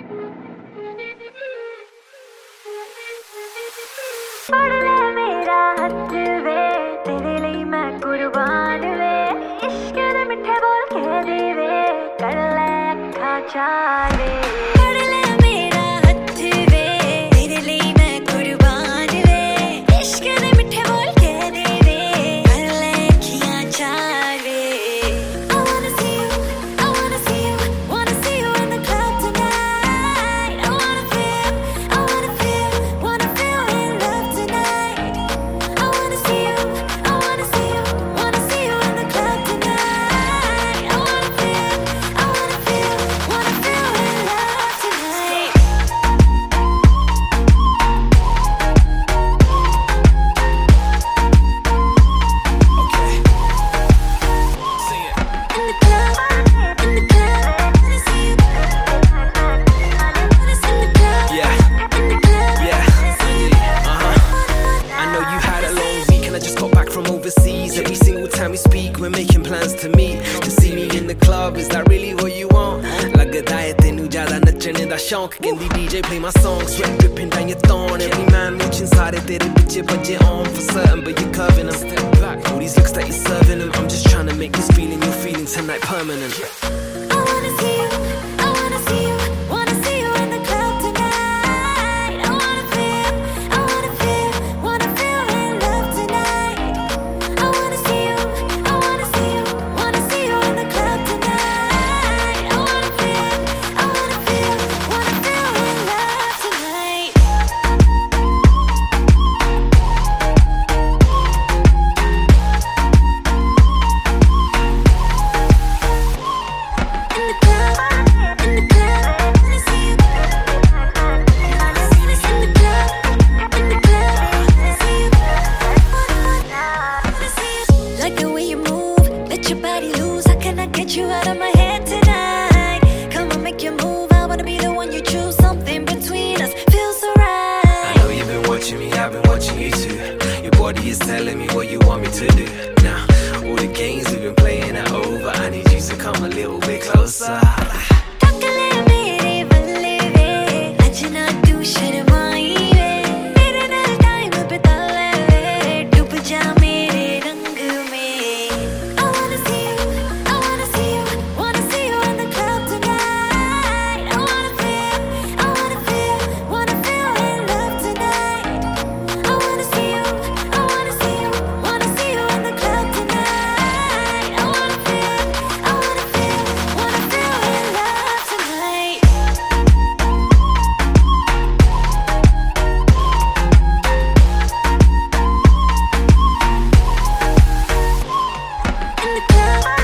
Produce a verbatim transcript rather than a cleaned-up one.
फड़ ले मेरा हथ वे तेरे लिए मैं कुर्बान वे इश्क दे मिठे बोल कह दे वे कर ले अखा चार वे फड़ ले मेरा हथ वे तेरे लिए मैं कुर्बान वे इश्क दे मिठे बोल कह दे वे कर ले अखियां चार वे I wanna see you, I wanna see you, wanna see you in the club tonight. I wanna feel, I wanna feel, wanna feel in love tonight. I wanna see you, I wanna see you, wanna see you in the club tonight. I wanna feel, I wanna feel, wanna feel in love tonight. Okay. Sing it. In the club, in the club, wanna see you. Wanna see the club, Yeah, in the club, yeah. wanna see you. Uh-huh. I know you had a long week and I just got back from overseas. Every single time we speak, we're making plans to meet. To see me in the club, is that really what you want? Lagda hai tenu zyada nachne da shauk. Kendi D J play my song, sweat dripping down your thorn. Every man watching sare tere piche baje on for certain, but you're curving them. Step back, all these looks that you're serving them. I'm just trying to make this feeling you're feeling tonight permanent. I wanna see you, I wanna see you, wanna see you in the club tonight. I wanna feel, I wanna feel, wanna feel in love tonight. I wanna see you, I wanna see you, wanna see you in the club tonight. I wanna feel, I wanna feel, wanna feel in love tonight. In the club, in the club, wanna see you. Wanna see us in the club, in the club, wanna see you. Wanna see you. Like the way you move, let your body loose. How can I get you out of my head tonight? Come on, make your move. I wanna be the one you choose. Something between us feels so I right. know you've been watching me, I've been watching you too. Your body is telling me what you want me to do. Now, all the games we've been playing are over. I need you to come a little bit closer. तक ले मेरे बल्ले वे आज ना तू शर्माई वे मेरे नाल time बिता ले वे डूब जा मेरे रंग में I wanna see you, I wanna see you, wanna see you in the club tonight. I wanna feel, I wanna feel, wanna feel in love tonight. I wanna see you, I wanna see you, wanna see you in the club tonight. I wanna feel, I wanna feel, wanna feel in love tonight. In the club.